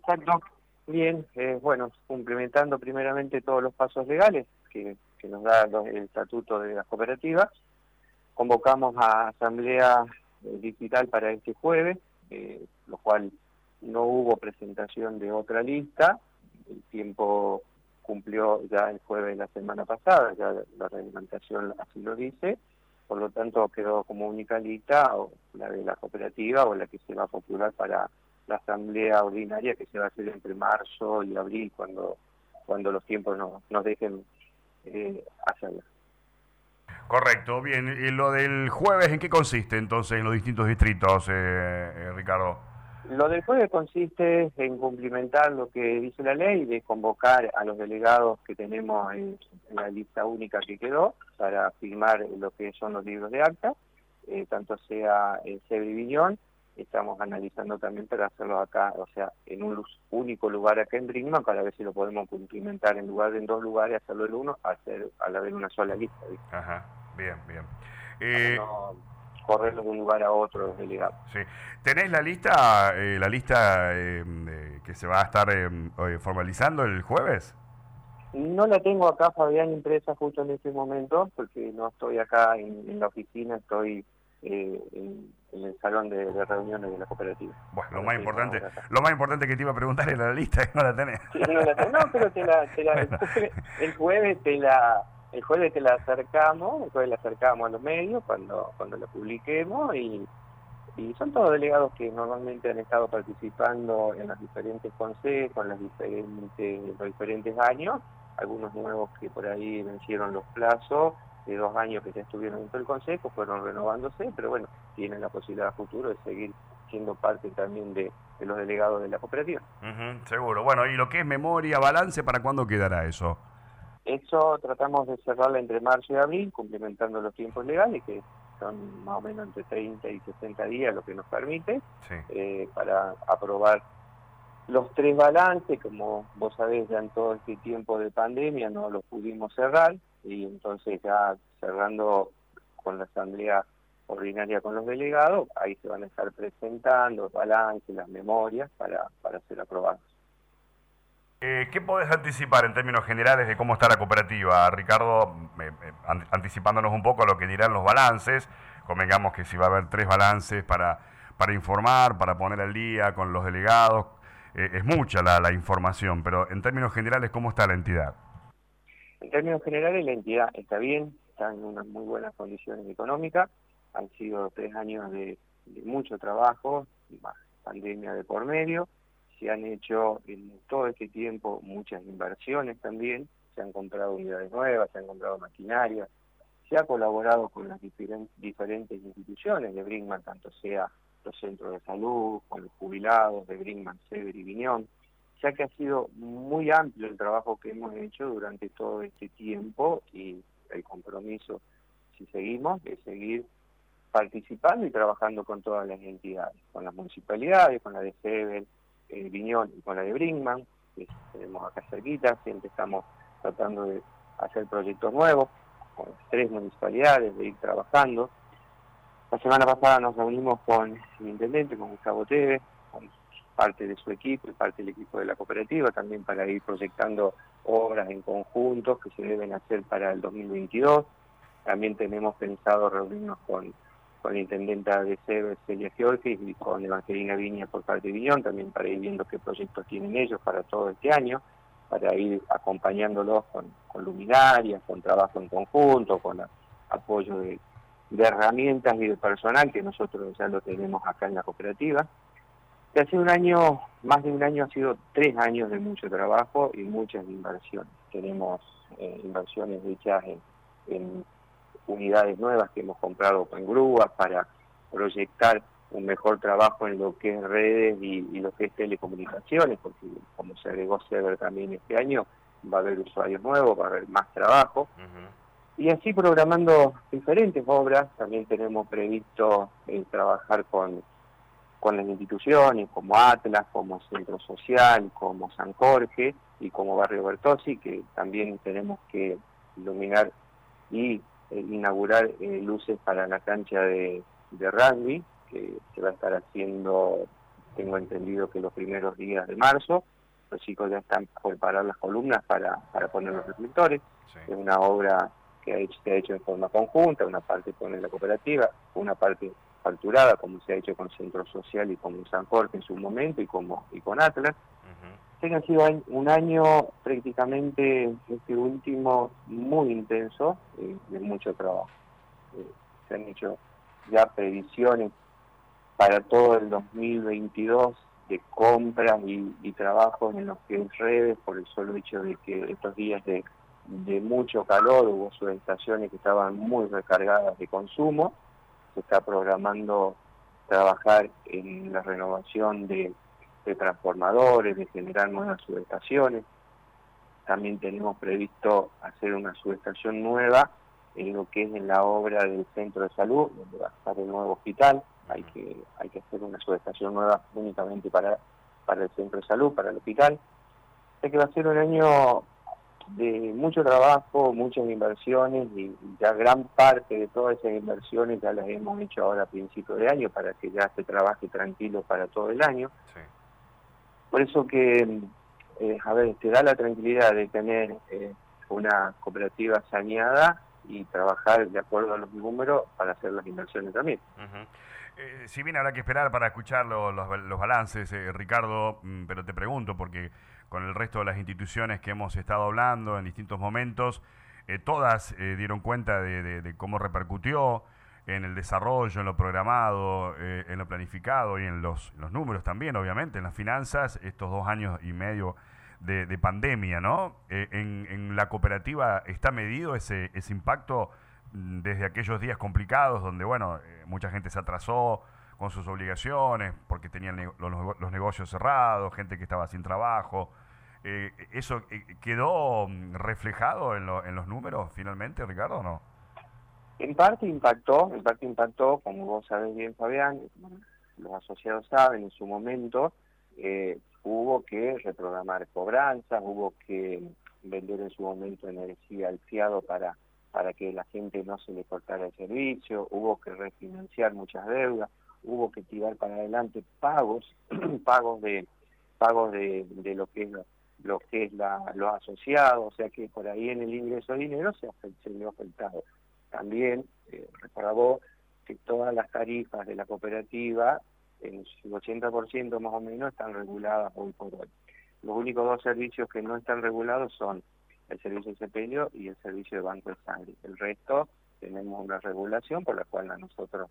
Exacto. Bien, bueno, cumplimentando primeramente todos los pasos legales que nos da el estatuto de las cooperativas, convocamos a asamblea digital para este jueves, lo cual no hubo presentación de otra lista. El tiempo cumplió ya el jueves de la semana pasada, ya la reglamentación así lo dice, por lo tanto quedó como única lista o la de la cooperativa o la que se va a postular para la asamblea ordinaria que se va a hacer entre marzo y abril cuando los tiempos nos dejen hacerla. Correcto, bien. ¿Y lo del jueves en qué consiste entonces en los distintos distritos, Ricardo? Lo del jueves consiste en cumplimentar lo que dice la ley, de convocar a los delegados que tenemos en la lista única que quedó para firmar lo que son los libros de acta, tanto sea en Cebre y Viñón. Estamos analizando también para hacerlo acá, o sea, en un único lugar acá en Brinkmann, para ver si lo podemos cumplimentar en lugar de en dos lugares, hacerlo en uno, hacer a la vez una sola lista, ¿viste? Ajá, bien, bien. Para no correrlos de un lugar a otro los delegados. Sí. ¿Tenés la lista que se va a estar formalizando el jueves? No la tengo acá, Fabián, impresa justo en este momento, porque no estoy acá en la oficina, estoy en el salón de reuniones de la cooperativa. Bueno, Ahora estoy por ahora acá. lo más importante que te iba a preguntar era la lista y no la tenés. Sí, no la tengo, no, pero Bueno. el jueves te la acercamos, el jueves la acercamos a los medios cuando la publiquemos y son todos delegados que normalmente han estado participando en los diferentes consejos, en los diferentes años, algunos nuevos que por ahí vencieron los plazos de 2 años que ya estuvieron dentro del consejo, fueron renovándose, pero bueno, tienen la posibilidad a futuro de seguir siendo parte también de los delegados de la cooperativa. Seguro. Bueno, y lo que es memoria, balance, ¿para cuándo quedará eso? Eso tratamos de cerrarla entre marzo y abril, cumplimentando los tiempos legales, que son más o menos entre 30 y 60 días lo que nos permite, Sí. para aprobar los 3 balances. Como vos sabés, ya en todo este tiempo de pandemia no los pudimos cerrar, y entonces ya cerrando con la asamblea ordinaria con los delegados, ahí se van a estar presentando los balances, las memorias para ser aprobados. ¿Qué podés anticipar en términos generales de cómo está la cooperativa, Ricardo? Anticipándonos un poco a lo que dirán los balances, convengamos que si va a haber 3 balances para informar, para poner al día con los delegados, es mucha la información, pero en términos generales, ¿cómo está la entidad? En términos generales, la entidad está bien, está en unas muy buenas condiciones económicas. Han sido 3 años de mucho trabajo, más pandemia de por medio. Se han hecho en todo este tiempo muchas inversiones también, se han comprado unidades nuevas, se han comprado maquinaria, se ha colaborado con las diferentes instituciones de Brinkmann, tanto sea los centros de salud, con los jubilados de Brinkmann, Cebre y Viñón, ya que ha sido muy amplio el trabajo que hemos hecho durante todo este tiempo, y el compromiso, si seguimos, de seguir participando y trabajando con todas las entidades, con las municipalidades, con la de Cebre, Viñón y con la de Brinkmann, que tenemos acá cerquita. Siempre estamos tratando de hacer proyectos nuevos con las 3 municipalidades, de ir trabajando. La semana pasada nos reunimos con el intendente, con Gustavo Tevez, con parte de su equipo y parte del equipo de la cooperativa, también para ir proyectando obras en conjunto que se deben hacer para el 2022. También tenemos pensado reunirnos con la intendenta de Cebre, Celia Giorgis, y con Evangelina Viña por parte de Viñón, también para ir viendo qué proyectos tienen ellos para todo este año, para ir acompañándolos con luminarias, con trabajo en conjunto, con apoyo de herramientas y de personal que nosotros ya lo tenemos acá en la cooperativa. Que hace un año, más de un año, ha sido 3 años de mucho trabajo y muchas inversiones. Tenemos inversiones hechas en unidades nuevas que hemos comprado en grúas para proyectar un mejor trabajo en lo que es redes y lo que es telecomunicaciones, porque como se agregó Cebre también este año, va a haber usuarios nuevos, va a haber más trabajo. Y así programando diferentes obras. También tenemos previsto trabajar con las instituciones como Atlas, como Centro Social, como San Jorge y como Barrio Bertozzi, que también tenemos que iluminar y inaugurar luces para la cancha de rugby, que se va a estar haciendo tengo entendido que los primeros días de marzo. Los chicos ya están por parar las columnas para poner los reflectores. Sí. Es una obra que se ha hecho en forma conjunta, una parte con la cooperativa, una parte facturada, como se ha hecho con Centro Social y con San Jorge en su momento y con Atlas. Sé que ha sido un año prácticamente, este último, muy intenso, de mucho trabajo. Se han hecho ya previsiones para todo el 2022 de compras y trabajos en los que en redes, por el solo hecho de que estos días de mucho calor hubo subestaciones que estaban muy recargadas de consumo. Se está programando trabajar en la renovación de transformadores, de generar nuevas subestaciones. También tenemos previsto hacer una subestación nueva en lo que es en la obra del centro de salud, donde va a estar el nuevo hospital. Hay que hacer una subestación nueva únicamente para el centro de salud, para el hospital. O sea que va a ser un año de mucho trabajo, muchas inversiones, y ya gran parte de todas esas inversiones ya las hemos hecho ahora a principios de año para que ya se trabaje tranquilo para todo el año. Sí. Por eso que, te da la tranquilidad de tener una cooperativa saneada y trabajar de acuerdo a los números para hacer las inversiones también. Si bien habrá que esperar para escuchar los balances, Ricardo, pero te pregunto porque con el resto de las instituciones que hemos estado hablando en distintos momentos, todas dieron cuenta de cómo repercutió en el desarrollo, en lo programado, en lo planificado y en los números también, obviamente, en las finanzas, estos 2 años y medio de pandemia, ¿no? En la cooperativa está medido ese impacto desde aquellos días complicados donde, bueno, mucha gente se atrasó con sus obligaciones porque tenían los negocios cerrados, gente que estaba sin trabajo. ¿Eso quedó reflejado en los números finalmente, Ricardo, o no? En parte impactó, como vos sabés bien, Fabián, los asociados saben, en su momento hubo que reprogramar cobranzas, hubo que vender en su momento energía al fiado para que la gente no se le cortara el servicio, hubo que refinanciar muchas deudas, hubo que tirar para adelante pagos de lo que es los asociados, o sea que por ahí en el ingreso de dinero se vio afectado. También recordó que todas las tarifas de la cooperativa, en su 80% más o menos, están reguladas hoy por hoy. Los únicos 2 servicios que no están regulados son el servicio de sepelio y el servicio de banco de sangre. El resto tenemos una regulación por la cual a nosotros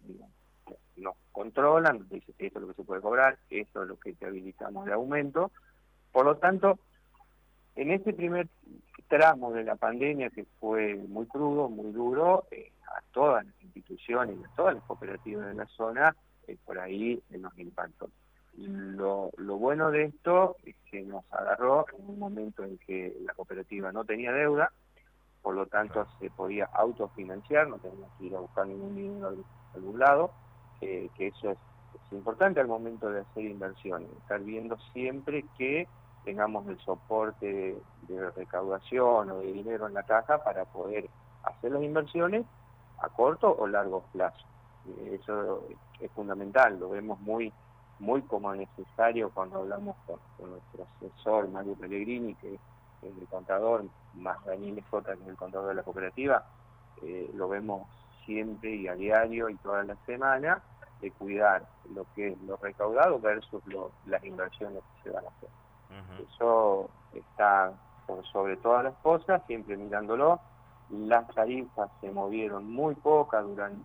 nos controlan, nos dice que esto es lo que se puede cobrar, esto es lo que te habilitamos de aumento. Por lo tanto, en este primer tramo de la pandemia, que fue muy crudo, muy duro, a todas las instituciones y a todas las cooperativas de la zona, por ahí nos impactó. Lo bueno de esto es que nos agarró en un momento en que la cooperativa no tenía deuda, por lo tanto se podía autofinanciar, no teníamos que ir a buscar ningún dinero a algún lado, que eso es importante al momento de hacer inversiones, estar viendo siempre que tengamos el soporte de recaudación o de dinero en la caja para poder hacer las inversiones a corto o largo plazo. Eso es fundamental, lo vemos muy como necesario cuando hablamos con nuestro asesor Mario Pellegrini, que es el contador, más Daniel Escota, que es el contador de la cooperativa. Lo vemos siempre y a diario y toda la semana, de cuidar lo que es lo recaudado versus las inversiones que se van a hacer. Eso está por sobre todas las cosas, siempre mirándolo. Las tarifas se movieron muy poco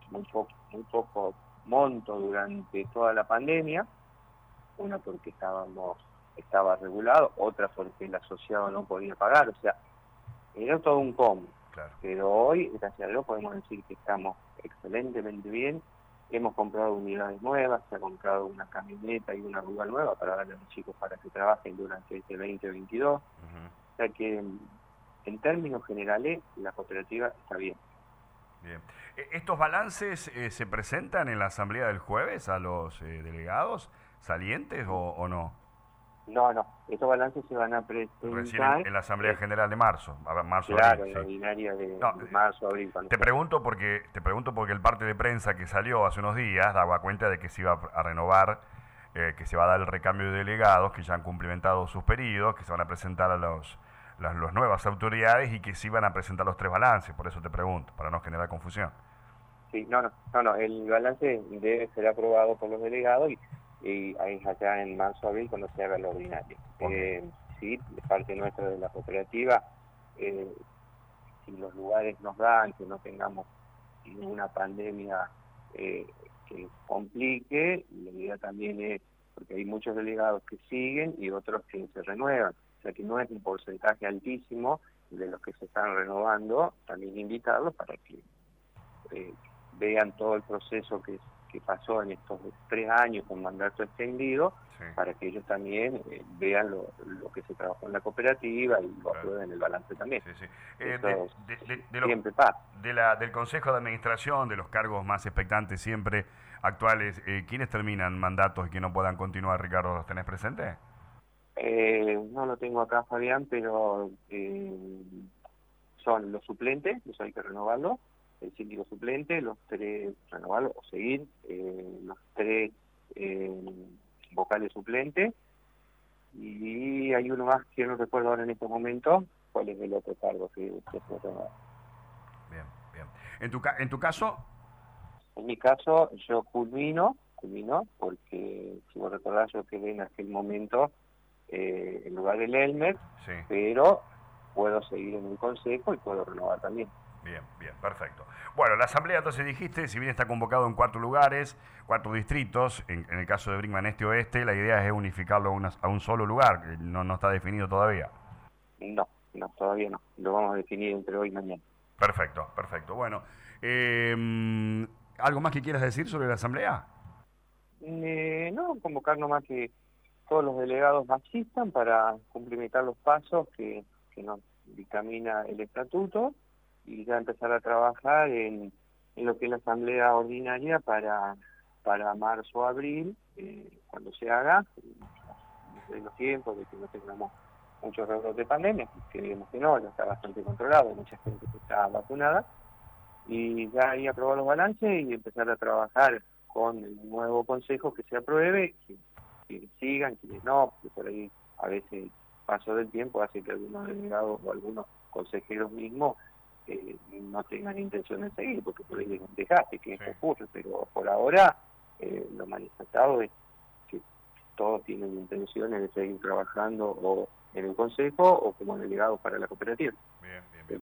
monto durante toda la pandemia, una porque estaba regulado, otra porque el asociado no podía pagar, o sea, era todo un combo. Claro. Pero hoy, gracias a Dios, podemos decir que estamos excelentemente bien. Hemos comprado unidades nuevas, se ha comprado una camioneta y una grúa nueva para darle a los chicos para que trabajen durante este 2022. O sea que, en términos generales, la cooperativa está bien. Bien. ¿Estos balances se presentan en la asamblea del jueves a los delegados salientes o no? No, estos balances se van a presentar recién en la asamblea general de marzo, claro, abril, en la ordinaria de no, marzo, abril. Te pregunto porque el parte de prensa que salió hace unos días daba cuenta de que se iba a renovar que se va a dar el recambio de delegados que ya han cumplimentado sus periodos, que se van a presentar a las nuevas autoridades y que sí van a presentar los 3 balances. Por eso te pregunto, para no generar confusión. Sí, no, el balance debe ser aprobado por los delegados y ahí es allá en marzo, abril, cuando se haga la ordinaria. Okay. Sí, de parte nuestra de la cooperativa, si los lugares nos dan, que no tengamos ninguna pandemia que complique, la idea también es, porque hay muchos delegados que siguen y otros que se renuevan, o sea que no es un porcentaje altísimo de los que se están renovando, también invitarlos para que vean todo el proceso que pasó en estos 3 años con mandato extendido, Sí. para que ellos también vean lo que se trabajó en la cooperativa y lo aprueben el balance también. Sí, sí. Eso siempre Los, pasa. del Consejo de Administración, de los cargos más expectantes siempre actuales, ¿quiénes terminan mandatos y que no puedan continuar, Ricardo? ¿Los tenés presentes? No lo tengo acá, Fabián, pero son los suplentes, eso hay que renovarlo, el síndico suplente, los 3 renovarlo o seguir, los 3 vocales suplentes, y hay uno más que no recuerdo ahora en este momento cuál es el otro cargo que se renueva. Bien, bien. En tu caso, En mi caso, yo culmino, porque si vos recordás, yo quedé en aquel momento en lugar del Elmer, sí. pero puedo seguir en el consejo y puedo renovar también. Bien, bien, perfecto. Bueno, la asamblea, entonces dijiste, si bien está convocado en 4 lugares, 4 distritos, en el caso de Brinkmann Este-Oeste, la idea es unificarlo a un solo lugar, que no está definido todavía. No, todavía no. Lo vamos a definir entre hoy y mañana. Perfecto, perfecto. Bueno, ¿algo más que quieras decir sobre la asamblea? No, convocar nomás que todos los delegados asistan para cumplimentar los pasos que nos dictamina el estatuto y ya empezar a trabajar en lo que es la asamblea ordinaria para marzo o abril, cuando se haga, de los tiempos, de que no tengamos muchos rebrotes de pandemia, que digamos que no, ya está bastante controlado, mucha gente que está vacunada, y ya ahí aprobar los balances y empezar a trabajar con el nuevo consejo que se apruebe, que sigan, quienes no, porque por ahí a veces el paso del tiempo hace que algunos delegados o algunos consejeros mismos no tengan intención de seguir, porque por ahí les dejaste que eso ocurre, pero por ahora lo manifestado es que todos tienen intenciones de seguir trabajando o en el consejo o como delegados para la cooperativa. Bien, bien, bien.